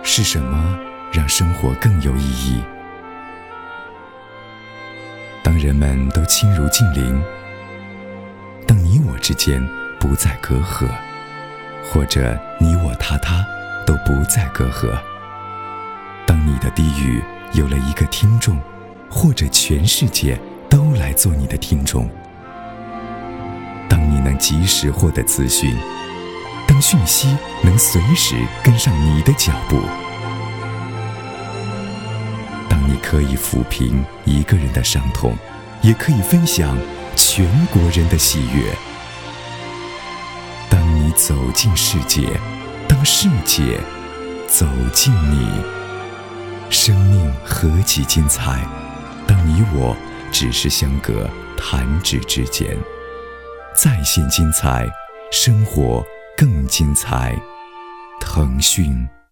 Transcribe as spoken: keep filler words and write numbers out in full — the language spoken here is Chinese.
是什么让生活更有意义？当人们都亲如近邻，当你我之间不再隔阂，或者你我他他都不再隔阂，当你的低语有了一个听众，或者全世界都来做你的听众，当你能及时获得资讯，当讯息能随时跟上你的脚步，当你可以抚平一个人的伤痛，也可以分享全国人的喜悦，当你走进世界，当世界走进你，生命何其精彩，当你我只是相隔弹指之间。在线精彩，生活更精彩。腾讯。